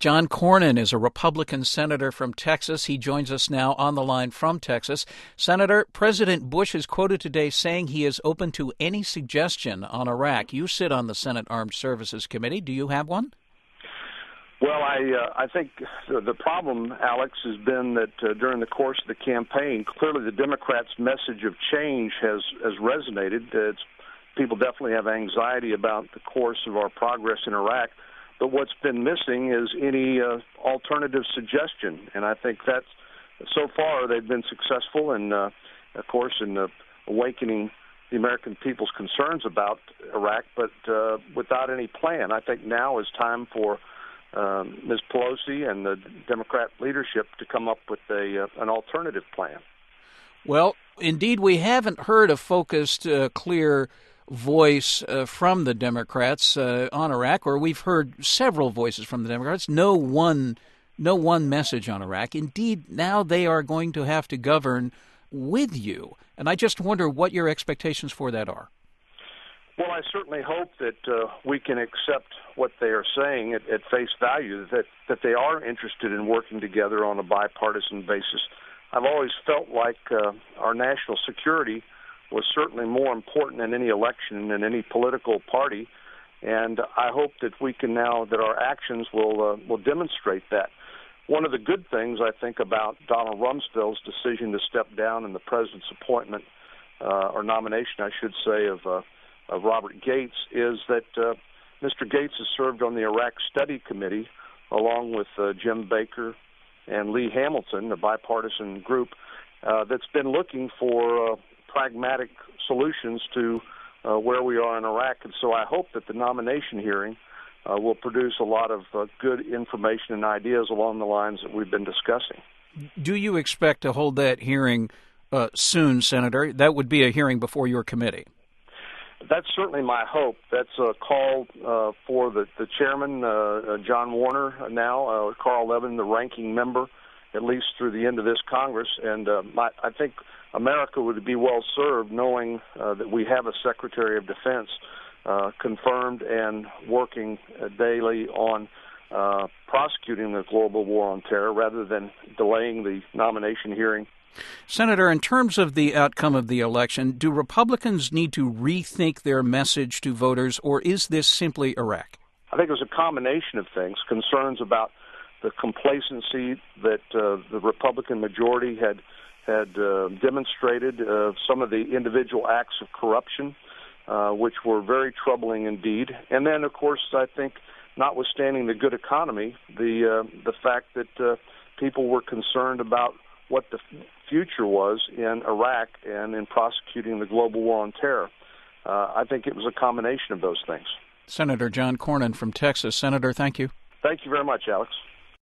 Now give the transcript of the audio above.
John Cornyn is a Republican senator from Texas. He joins us now on the line from Texas. Senator, President Bush is quoted today saying he is open to any suggestion on Iraq. You sit on the Senate Armed Services Committee. Do you have one? Well, I think the problem, Alex, has been that during the course of the campaign, clearly the Democrats' message of change has resonated. People definitely have anxiety about the course of our progress in Iraq. But what's been missing is any alternative suggestion, and I think that so far they've been successful in, of course, in awakening the American people's concerns about Iraq, but without any plan. I think now is time for Ms. Pelosi and the Democrat leadership to come up with an alternative plan. Well, indeed, we haven't heard a focused, clear voice from the Democrats on Iraq, or we've heard several voices from the Democrats. No one message on Iraq. Indeed, now they are going to have to govern with you, and I just wonder what your expectations for that are. Well, I certainly hope that we can accept what they are saying at face value, that they are interested in working together on a bipartisan basis. I've always felt like our national security was certainly more important in any election than any political party, and I hope that we can now, that our actions will demonstrate that. One of the good things, I think, about Donald Rumsfeld's decision to step down in the president's appointment, or nomination, I should say, of Robert Gates, is that Mr. Gates has served on the Iraq Study Committee along with Jim Baker and Lee Hamilton, a bipartisan group that's been looking for pragmatic solutions to where we are in Iraq. And so I hope that the nomination hearing will produce a lot of good information and ideas along the lines that we've been discussing. Do you expect to hold that hearing soon, Senator? That would be a hearing before your committee. That's certainly my hope. That's a call for the chairman, John Warner, now, Carl Levin, the ranking member, at least through the end of this Congress. And I think America would be well served knowing that we have a Secretary of Defense confirmed and working daily on prosecuting the global war on terror rather than delaying the nomination hearing. Senator, in terms of the outcome of the election, do Republicans need to rethink their message to voters, or is this simply Iraq? I think it was a combination of things, concerns about the complacency that the Republican majority had demonstrated, some of the individual acts of corruption, which were very troubling indeed. And then, of course, I think, notwithstanding the good economy, the fact that people were concerned about what the future was in Iraq and in prosecuting the global war on terror. I think it was a combination of those things. Senator John Cornyn from Texas. Senator, thank you. Thank you very much, Alex.